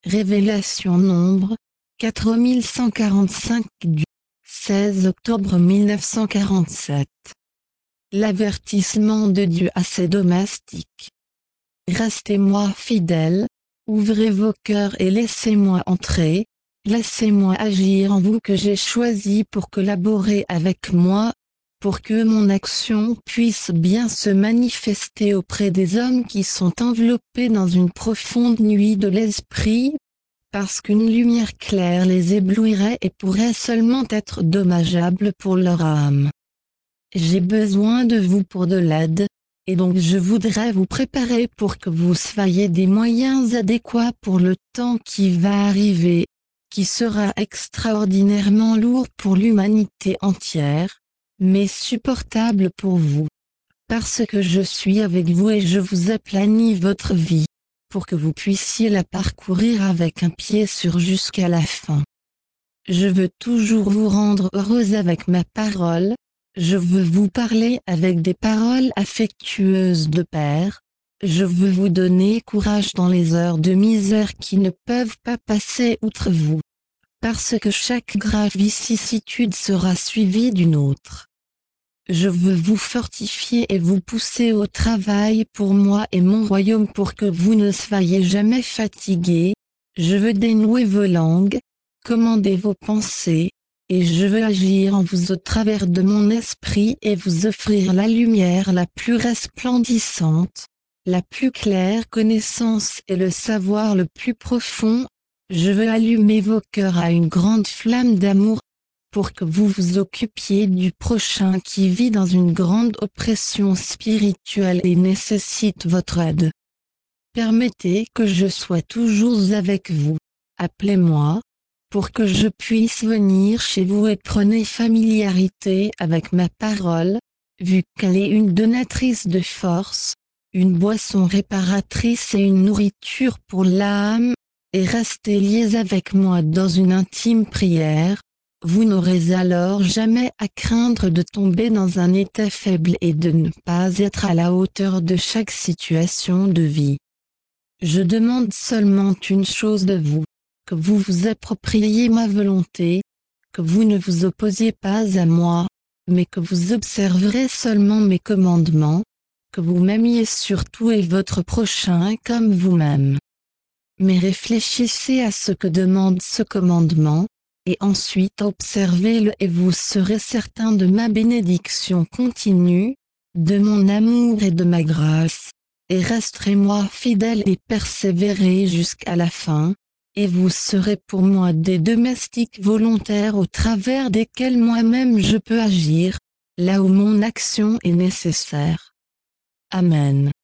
Révélation nombre 4145 du 16 octobre 1947. L'avertissement de Dieu à ses domestiques. Restez-moi fidèles, ouvrez vos cœurs et laissez-moi entrer, laissez-moi agir en vous que j'ai choisi pour collaborer avec moi, pour que mon action puisse bien se manifester auprès des hommes qui sont enveloppés dans une profonde nuit de l'esprit, parce qu'une lumière claire les éblouirait et pourrait seulement être dommageable pour leur âme. J'ai besoin de vous pour de l'aide, et donc je voudrais vous préparer pour que vous soyez des moyens adéquats pour le temps qui va arriver, qui sera extraordinairement lourd pour l'humanité entière, mais supportable pour vous. Parce que je suis avec vous et je vous aplanis votre vie, pour que vous puissiez la parcourir avec un pied sûr jusqu'à la fin. Je veux toujours vous rendre heureuse avec ma parole, je veux vous parler avec des paroles affectueuses de Père, je veux vous donner courage dans les heures de misère qui ne peuvent pas passer outre vous. Parce que chaque grave vicissitude sera suivie d'une autre. Je veux vous fortifier et vous pousser au travail pour moi et mon royaume pour que vous ne soyez jamais fatigués. Je veux dénouer vos langues, commander vos pensées, et je veux agir en vous au travers de mon esprit et vous offrir la lumière la plus resplendissante, la plus claire connaissance et le savoir le plus profond. Je veux allumer vos cœurs à une grande flamme d'amour, pour que vous vous occupiez du prochain qui vit dans une grande oppression spirituelle et nécessite votre aide. Permettez que je sois toujours avec vous. Appelez-moi, pour que je puisse venir chez vous et prenez familiarité avec ma parole, vu qu'elle est une donatrice de force, une boisson réparatrice et une nourriture pour l'âme, et restez liés avec moi dans une intime prière. Vous n'aurez alors jamais à craindre de tomber dans un état faible et de ne pas être à la hauteur de chaque situation de vie. Je demande seulement une chose de vous, que vous vous appropriiez ma volonté, que vous ne vous opposiez pas à moi, mais que vous observerez seulement mes commandements, que vous m'aimiez surtout et votre prochain comme vous-même. Mais réfléchissez à ce que demande ce commandement, et ensuite observez-le et vous serez certain de ma bénédiction continue, de mon amour et de ma grâce, et resterez-moi fidèle et persévérez jusqu'à la fin, et vous serez pour moi des domestiques volontaires au travers desquels moi-même je peux agir, là où mon action est nécessaire. Amen.